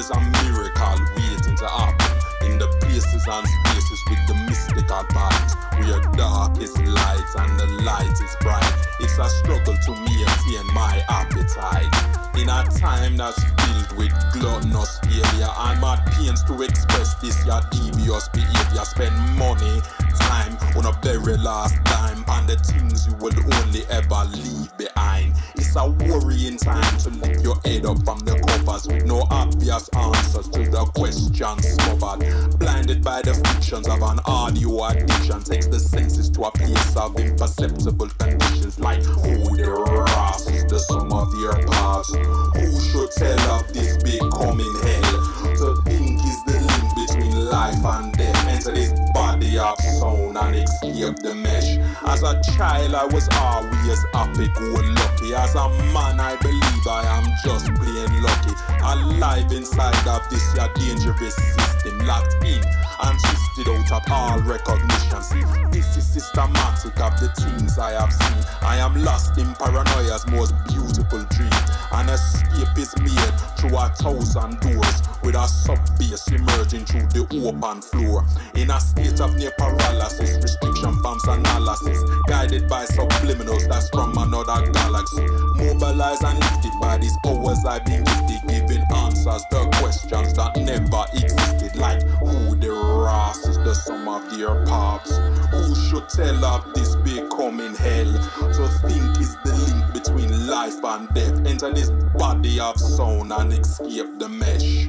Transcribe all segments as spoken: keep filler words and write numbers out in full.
there's a miracle waiting to happen in the places and spaces with the mystical vibes. Where dark is light and the light is bright. It's a struggle to maintain my appetite in a time that's filled with gluttonous failure. I'm at pains to express this your devious behavior. Spend money, time on a very last dime and the things you will only ever leave behind. It's a worrying time to lift your head up from the covers with no obvious answers to the questions covered. Blinded by the fictions of an audio addiction, takes the senses to a place of imperceptible conditions. Like who the Ross is the sum of their past. Who should tell of this big coming hell? To think is the link between life and death. Enter this body of sound and escape the mesh. As a child I was always happy-go-lucky. As a man I believe I am just plain lucky. Alive inside of this your dangerous system. Locked in and twisted out of all recognition. See, this is systematic of the things I have seen. I am lost in paranoia's most beautiful dream. An escape is made through a thousand doors, with a sub-base emerging through the open floor. In a state of near paralysis, restriction forms analysis, guided by subliminals that's from another galaxy. Mobilized and lifted by these powers I've been gifted, giving answers to questions that never existed. Like who the Ross is the sum of their parts. Who should tell of this big coming hell? To think is the link between life and death. Enter this body of sound and escape the mesh.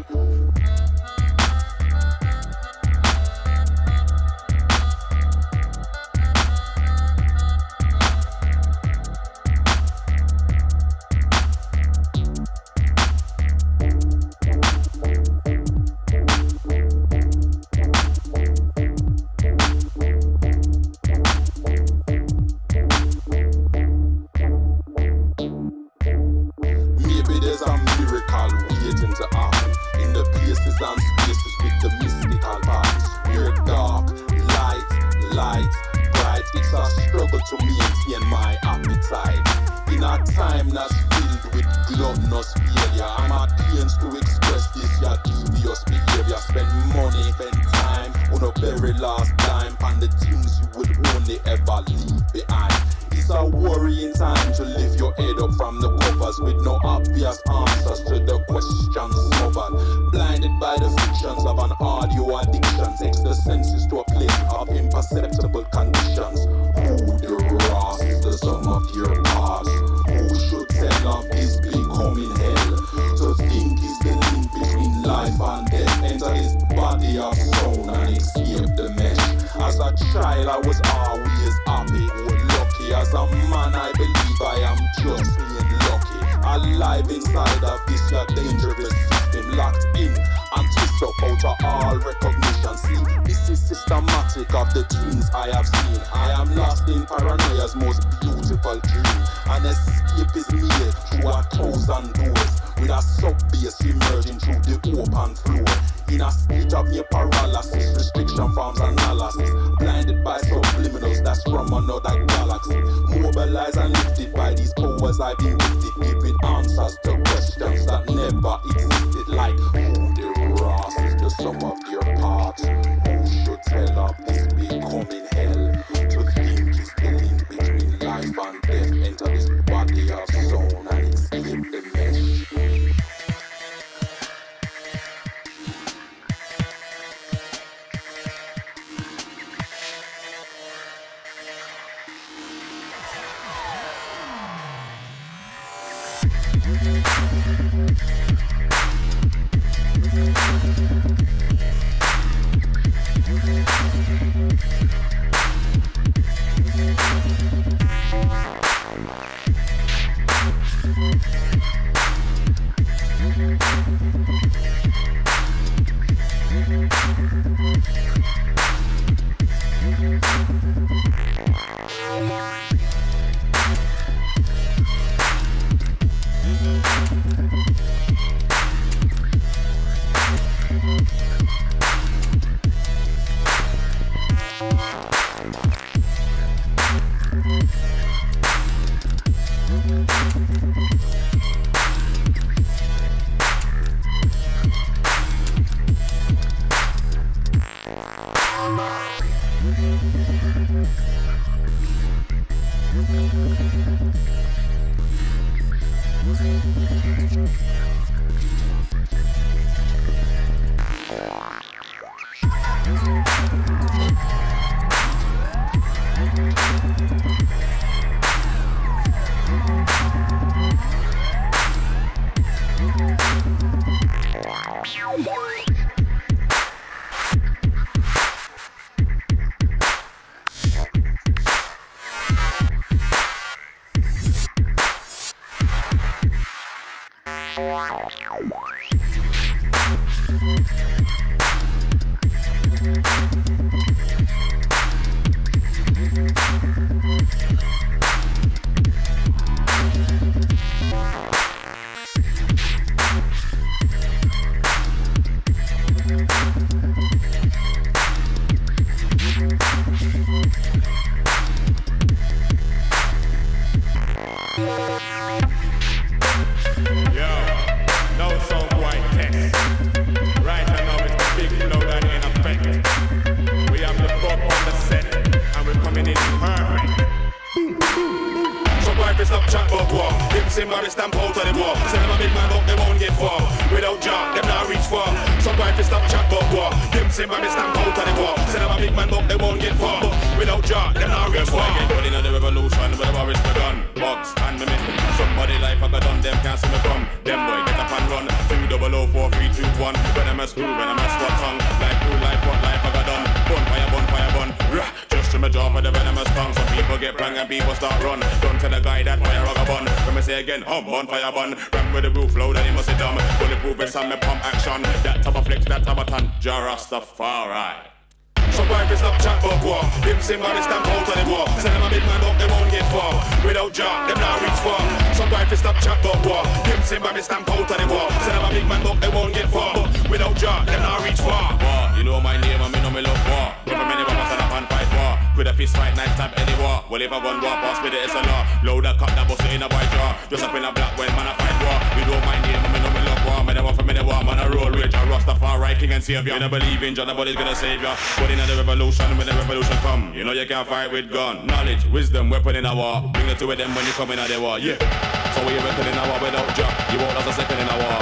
You don't believe in Jah, nobody's gonna save ya. But in the revolution, when the revolution come, you know you can't fight with gun. Knowledge, wisdom, weapon in a war. Bring it to it them when you come in at the war, yeah. So when you reckon in a war without Jah, you won't last a second in a war.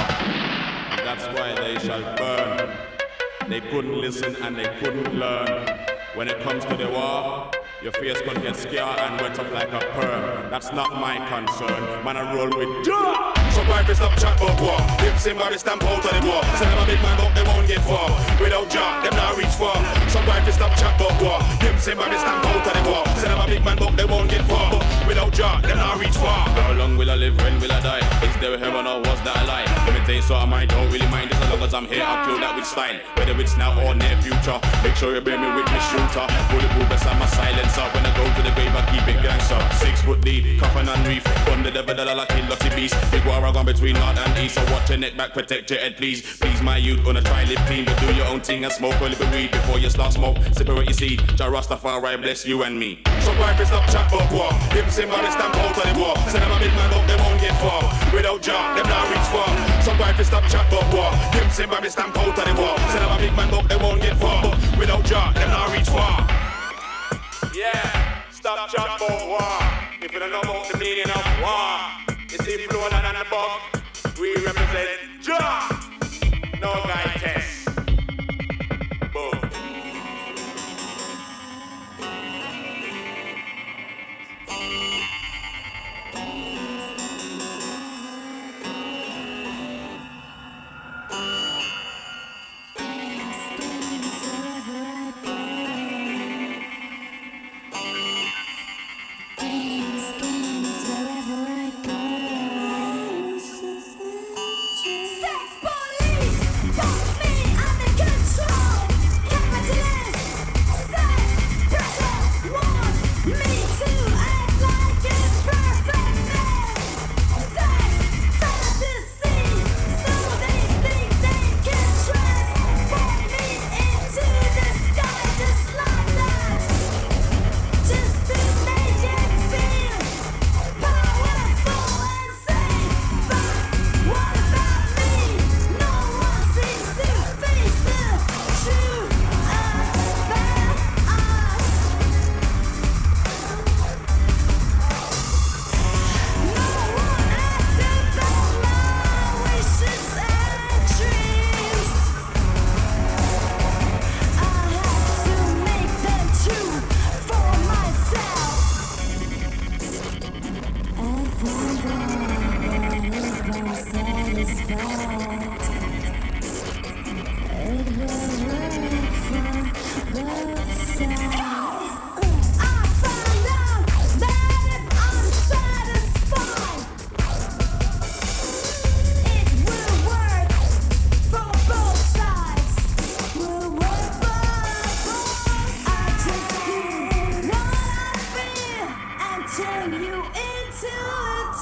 That's why they shall burn. They couldn't listen and they couldn't learn. When it comes to the war, your face could get scared and wet up like a perm. That's not my concern. Man, I roll with Jah. So why fi stop chat about war? Them same body stamp out of the war. Say them a big man but they won't get far. Without Jah, them not reach far. So why fi stop chat about war? Them same body stamp out of the war. Say them a big man but they won't get far. Without Jah, them not reach far. How long will I live? When will I die? Is there heaven or was that a lie? Let me tell you something I don't really mind. Just as long as I'm here, I'll kill that with style. Whether it's now or near future, make sure you bear me with me shooter. Bulletproof as I'm a silencer. When I go to the grave, I keep it gangster. Six foot deep, coffin and reef. From the devil, the la kill dirty beast. Big war gone between north and east. So watch your neck back, protect your head, please. Please, my youth, wanna try live clean, but do your own thing and smoke a little weed before you start smoke. Separate your seed. Jah Rastafari bless you and me. So why fi stop chat about war? Them same body stamp out of the war. Say them a big man but they won't get far. Without Jah, them not reach far. So why fi stop chat about war? Them same body stamp out of the war. Say them a big man but they won't get far. Without Jah, them not reach far. Yeah, stop chat about war. If you don't know about the meaning of war, it's the flow and the bug. We represent Jah. No guy test. Boom. Just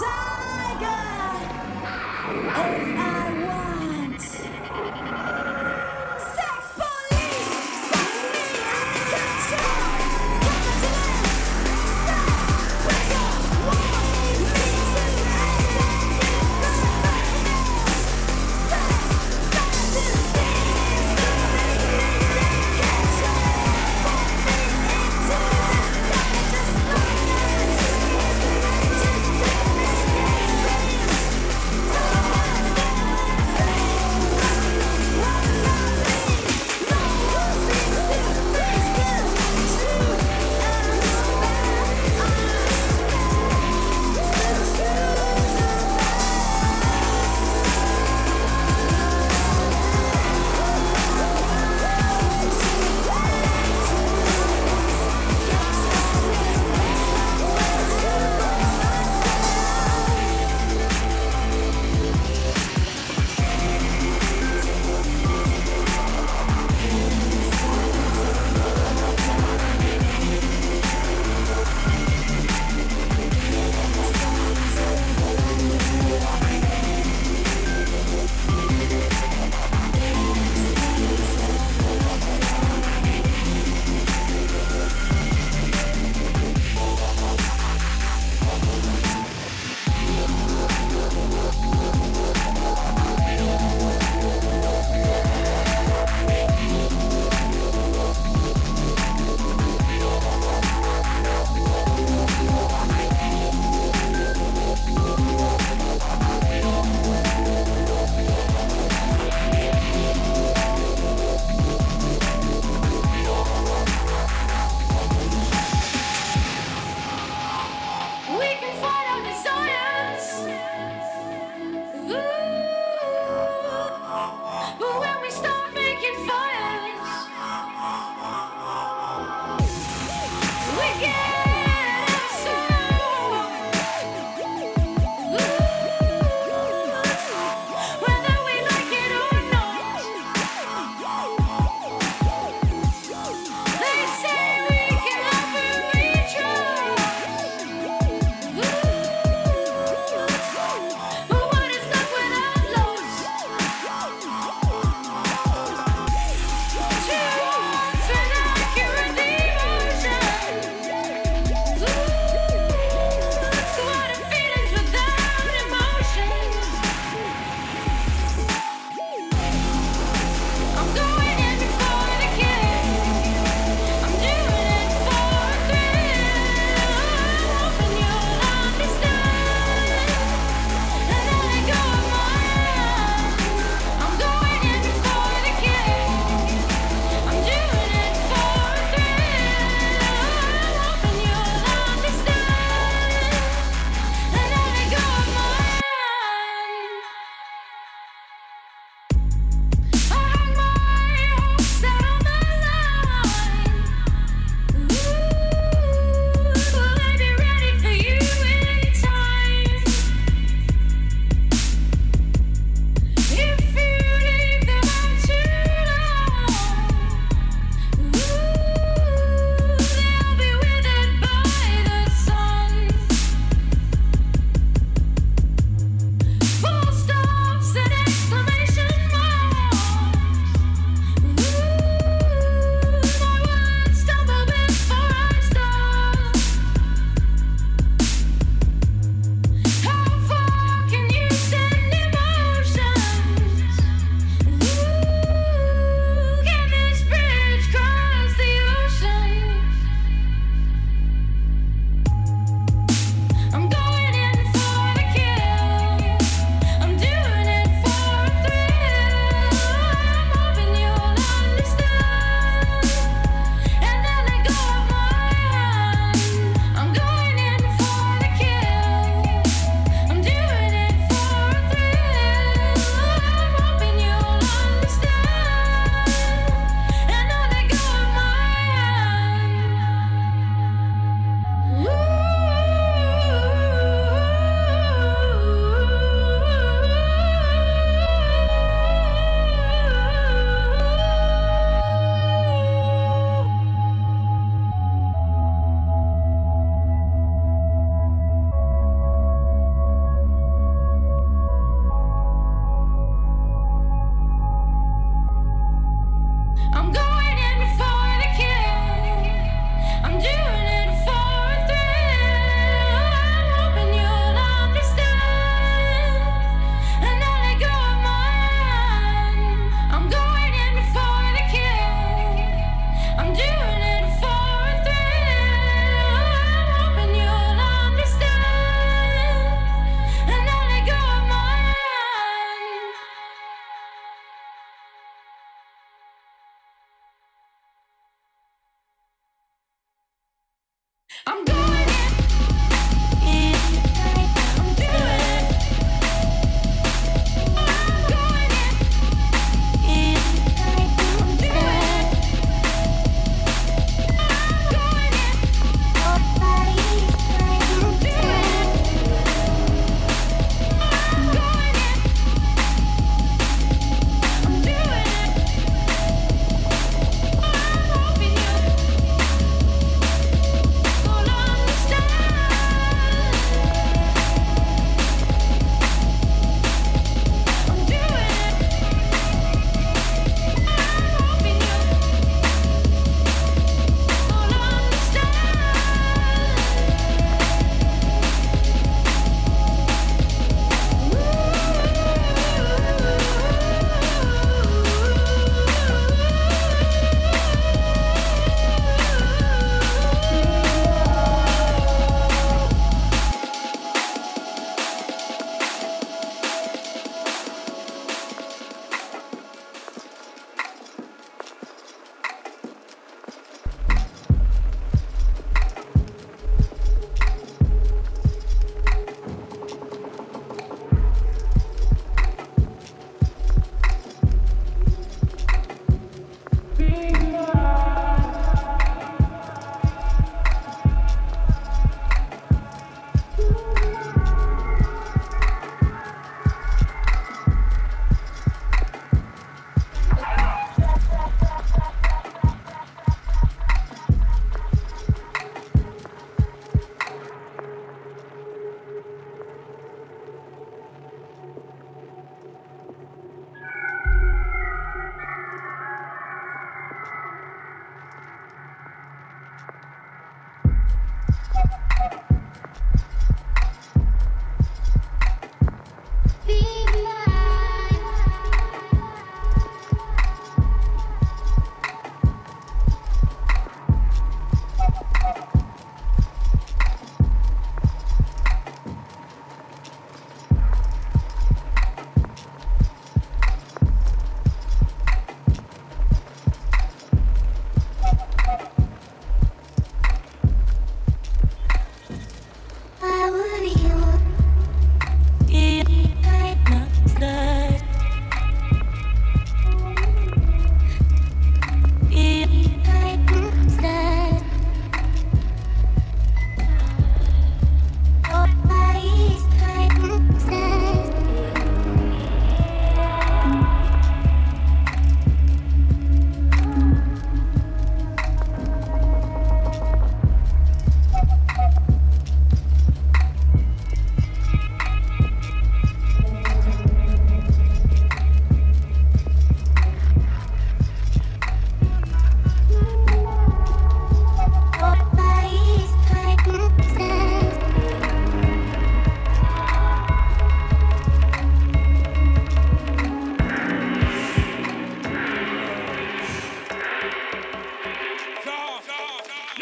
Just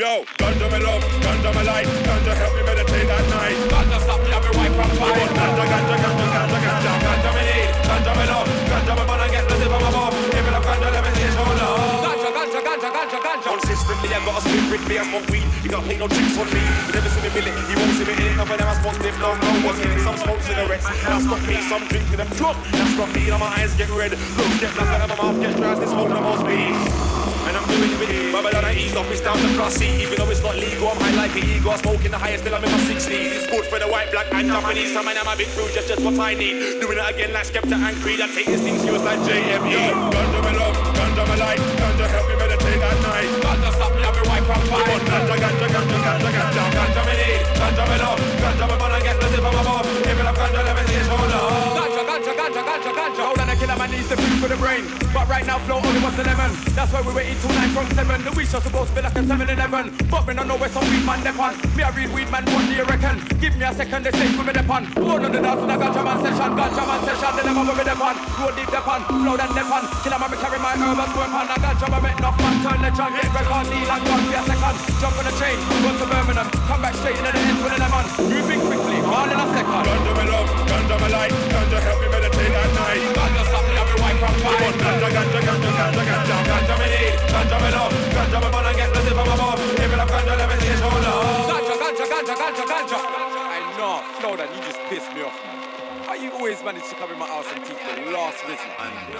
Yo, ganja me love, ganja me light, ganja help me meditate at night. Ganja stop me, I be wipe from fire. Ganja, ganja, ganja, ganja, ganja, ganja me need, ganja me love, ganja me wanna get the zip of my mouth. Give it up, ganja, let me see it show love. Ganja, ganja, ganja, ganja, ganja. Consistently, I got a split with me, I smoke weed. You don't play no tricks on me. You never see me bill it, you won't see me in it. None of them I smoke stiff, no, no. Was getting some smoke cigarettes. That's not me, some drinking them drunk. That's not me, now my eyes get red. Look, get black and my mouth get dry. This smoke no more speed. And I'm doing it with it. Babylon I ease off, it's down to class C. Even though it's not legal, I'm high like an ego. Smoking the highest till I'm in my sixties. It's good for the white, black and Japanese. Some man I'm a big food, just just what I need. Doing it again like Skepta and Creed. I take this thing serious like J M E. Ganja me love, ganja me light, ganja help me meditate at night. Ganja stop me, I be white from fire. Ganja, ganja, ganja, ganja, ganja, ganja me need, ganja me love, ganja me wanna get the zip of my mouth. Give it up, ganja, let me see it show love. Ganja, ganja, ganja, ganja, ganja. Hold on, a killer man needs the food for the brain. But right now flow only was eleven. That's why we were eating two nine from seven. The week's just supposed to be like a seven eleven. But me no know where some weed man depend. Me a real weed man, what do you reckon? Give me a second, they say we me depend. One on the dance with a ganja man session. Ganja man session, they never with me depend. Roll deep depend, flow that depend. Killer man, me carry my herbal weapon. A ganja man make enough man turn the chant. Get record, kneel and one, be a second. Jump on the train, go to Birmingham. Come back straight into the end with a lemon. Moving quickly, all in a second. Ganja me love, ganja me light, ganja help me meditate at night. Ganja stop me, I be white from fire. Ganja, ganja, ganja, ganja, ganja, ganja me need, ganja me love, ganja me wanna get the zip of my mouth. Give it up, ganja, let me see it show love. Ganja, ganja, ganja, ganja, ganja. I know, Flowdan, you just pissed me off, man. How you always manage to come in my house and teach the last visit?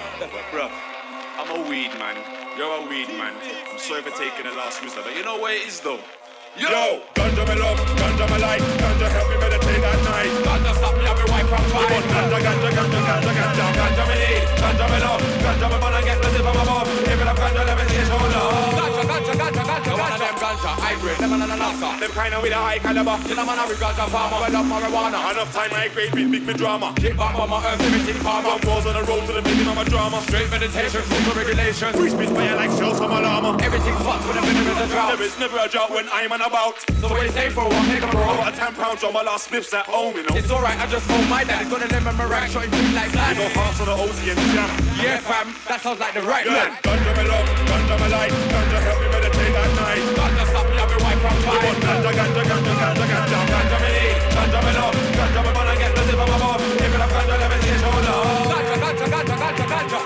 Bruh, I'm a weed man. You're a weed man. I'm sorry for taking the last whistle, but you know what it is though? Yo! Yo! Ganja me love, ganja me light, ganja help me meditate at night. Ganja stop me, I be white from fire. Ganja, ganja, ganja, ganja, ganja, ganja me need, ganja me love, ganja me wanna get the zip of my mouth. Give it up, ganja, let me see it show love. Ganja, ganja, ganja, ganja, one of them ganja, hybrid, them and ananasa. Them kinda with a high caliber. You know man, I read ganja farmer, well up marijuana. Enough time I grade beat, big me drama. Kick back on my earth, everything farmer. One balls on the road to the beginning of my drama. Straight meditation, full regulations. Free speech fire like shells from a llama. Everything's fucked when a minute is a drought. There is never a drought when I'm on about. So what you say for one, make a bro. I got a ten pounds on my last spliffs at home, you know. It's alright, I just told my dad. He's gonna let my rack shot him clean like that. You go fast on the O Z and jam. Yeah fam, that sounds like the right man. Ganja me love, ganja me light, ganja help me meditate at night. Ganja stop me, I be white from fire. Ganja, ganja, ganja, ganja, ganja, ganja me need, ganja me love, ganja me wanna get the zip of my mouth. Give it up, ganja, let me see it show love. Ganja, ganja, ganja, ganja, ganja.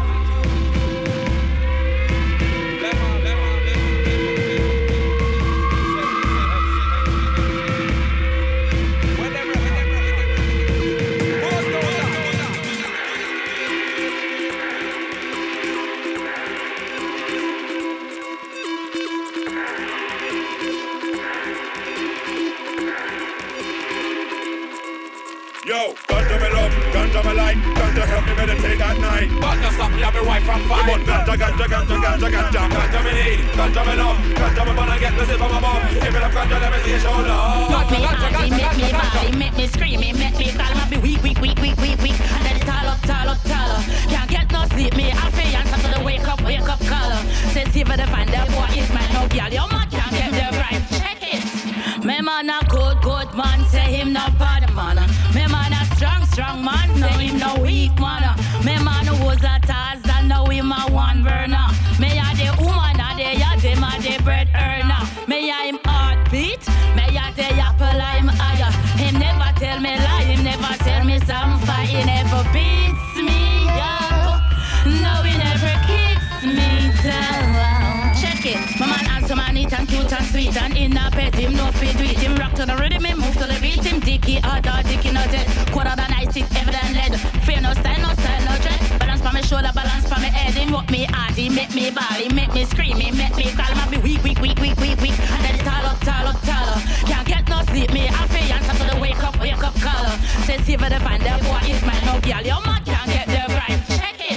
Yo, ganja me love, ganja me light, ganja help me meditate at night. Ganja stop me, I be white from fire. Ganja, ganja, ganja, ganja, ganja, ganja me need, ganja me love, ganja me wanna get the zip of my mouth. Give it up, ganja, let me see it show love. Make me happy, make me body, make me screaming, make me call me be weak, weak, weak, weak, weak, weak. And then it's all up, all up, all up. Can't get no sleep, me happy answer to the wake up, wake up call. Say see for the find the boy is my no girl. Your man can't get the right, check it. Me man a good, good man, say him no bad man. Me man a strong, strong man, say him no weak man. Me man who was a Tarzan, now him a one burner. Me a the woman a the ya, them a the bread earner. Me a him heartbeat, me a the apple I'm higher. Him never tell me lie, him never tell me some fight. He never beats me up, no he never kicks me down. Check it, my man answer man neat and cute and sweet and in a bed him no fit do it. Him rock to the rhythm, him move to the beat. Him dicky hard or dicky no dead. Quarter than ice it evident lead. Fear no style, no style, no dread. Balance for me shoulder, balance for me head. Him walk me hard, he make me ball, he make me scream, he make me call. Him be weak, weak, weak, weak, weak, weak. And then it's all up, all up, all up. Can't get no sleep, me happy answer to the wake up, wake up call. Say see for the find the boy is my no girl. Your man can't get the right, check it.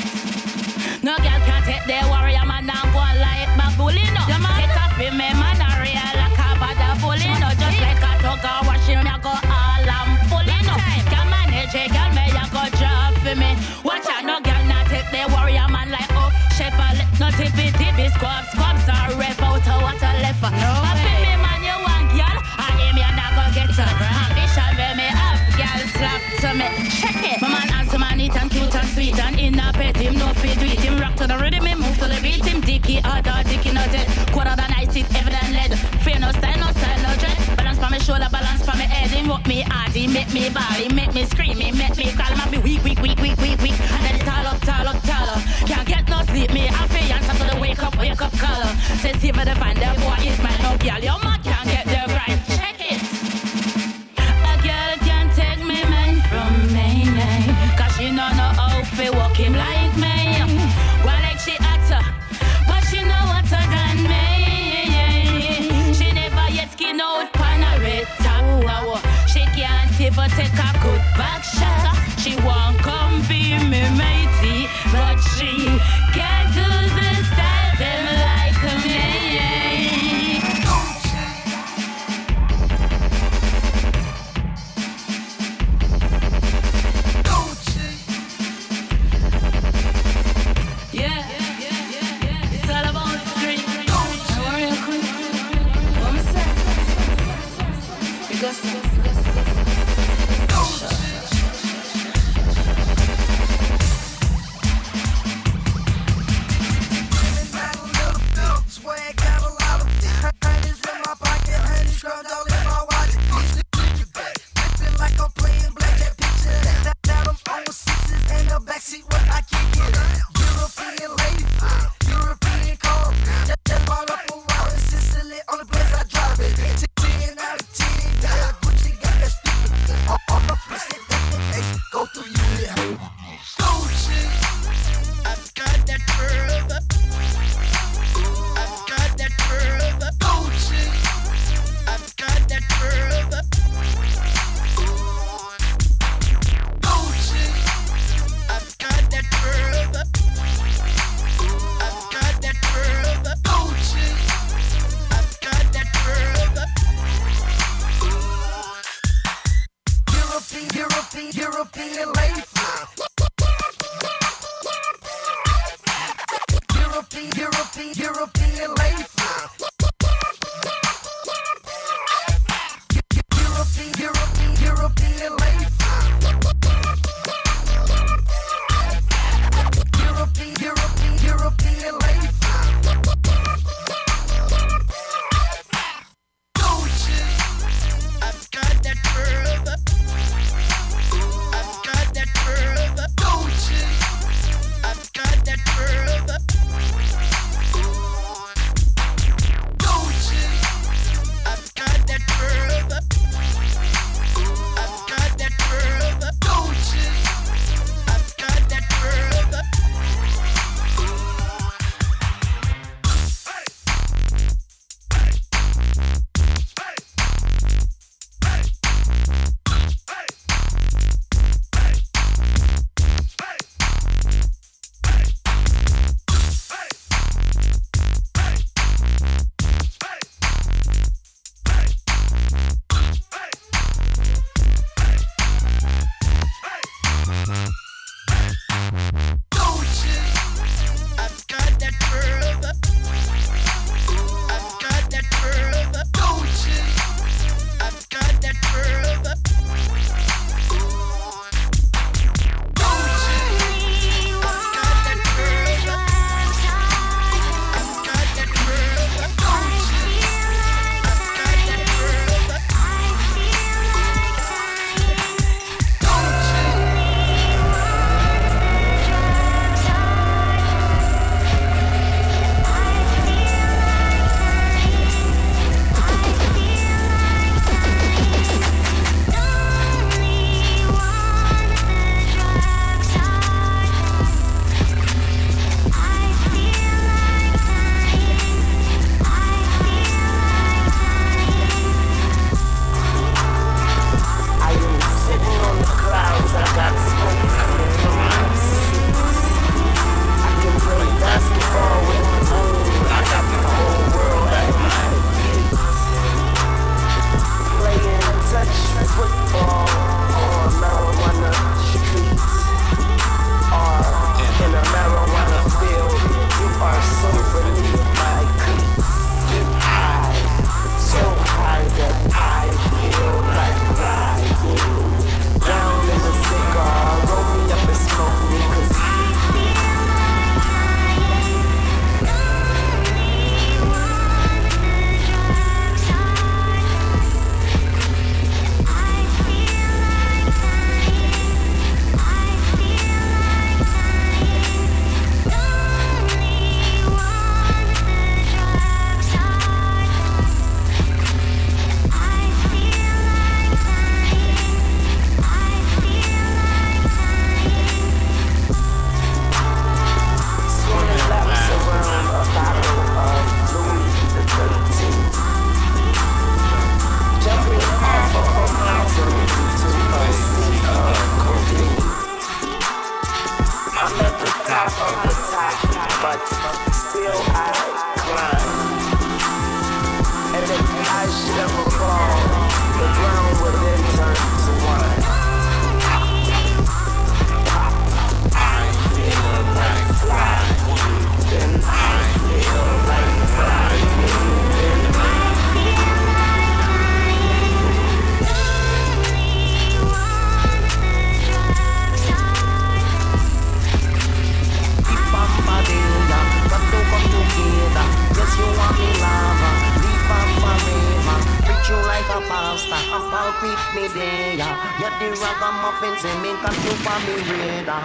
No girl can't take the warrior man and go like baboon. Your man get up in me man a real like a bad bully. No just like a tugger washing me I go all I'm pulling up. Can manage it, girl me I go drop for me. Watch out, no girl not take the warrior man like up. Chef no tippy tippy squab squabs or ref out of water left. No way. Me man you want girl, I aim you not go get her. Ambition where me have girl slap to me. Check it. My man answer man neat and cute and sweet and in a bed him no fit do it. Him rock to the rhythm, him move to the beat. Him dicky hard or dicky no dead. Quarter than ice it evident lead. shoulder balance for me head. He make me hard, he make me ball, he make me scream, he make me call. I be weak, weak, weak, weak, weak, weak. And then it's all up, tall up, taller. Can't get no sleep, me happy answer to the wake up, wake up color. Says see for the find the boy is my no girl. Your man can't get the right. Check it. A girl can't take me man from me, cause she know no how to walk him like me. Go like she hotter, but she know hotter than me. She never yet skin out pan a red top. She can't even take a good back shot. She won't come be me matey, but she can't do the style them like me. Yeah, it's all about the street. Don't worry, I'm quick. What I'm saying? Because Yeah, the ragamuffin say me got you for me radar.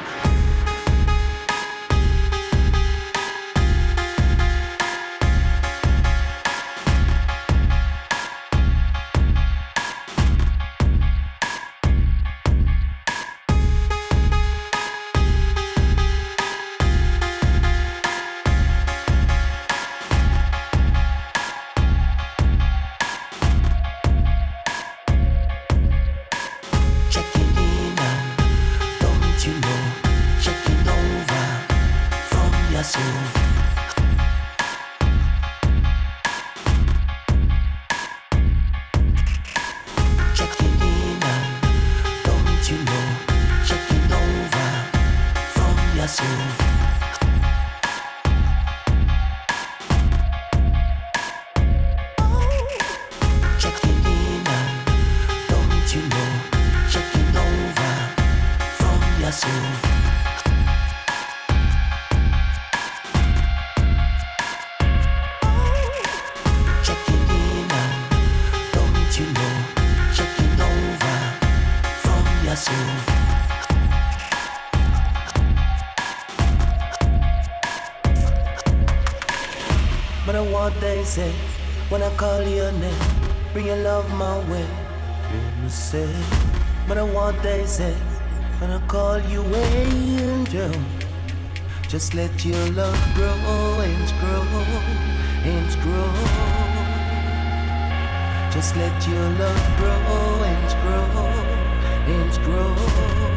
Say, when I call your name, bring your love my way. You say, but what they say, when I call you angel, just let your love grow and grow and grow. Just let your love grow and grow and grow.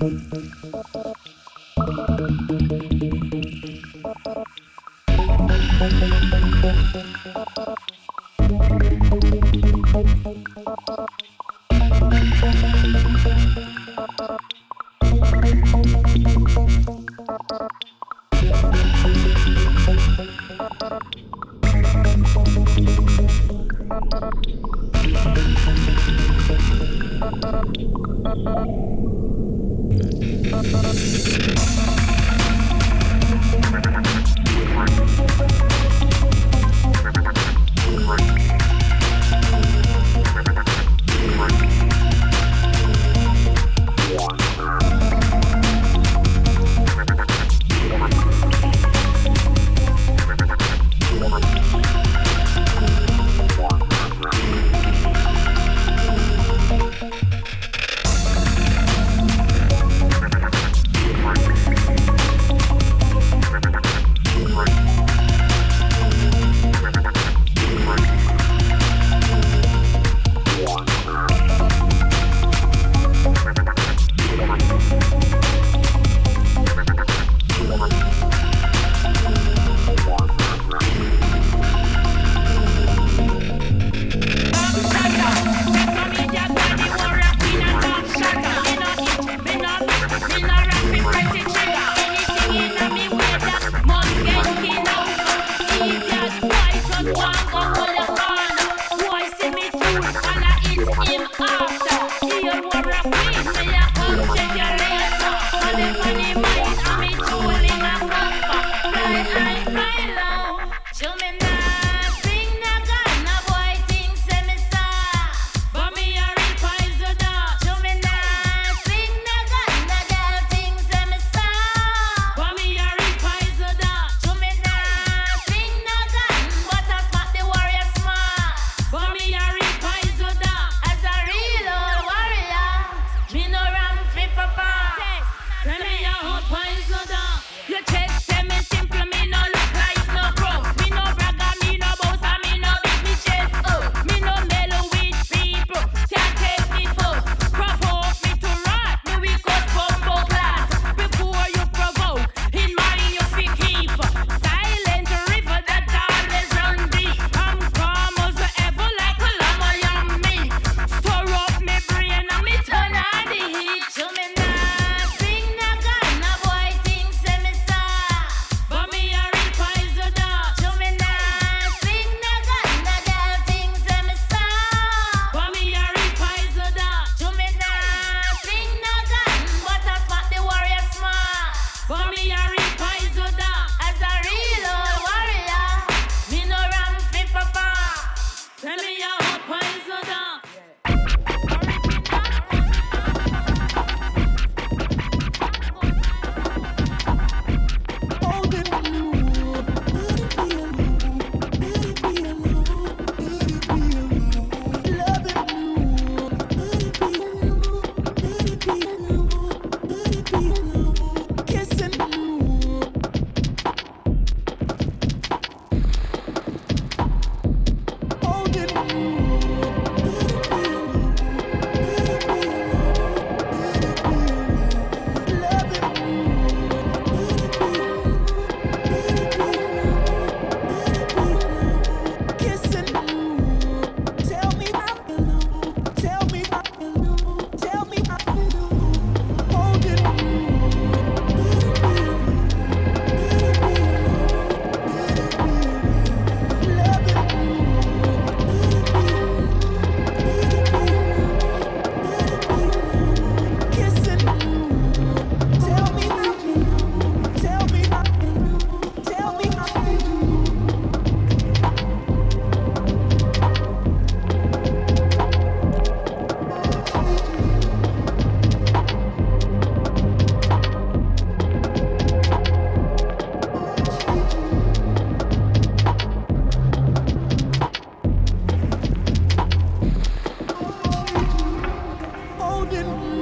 holding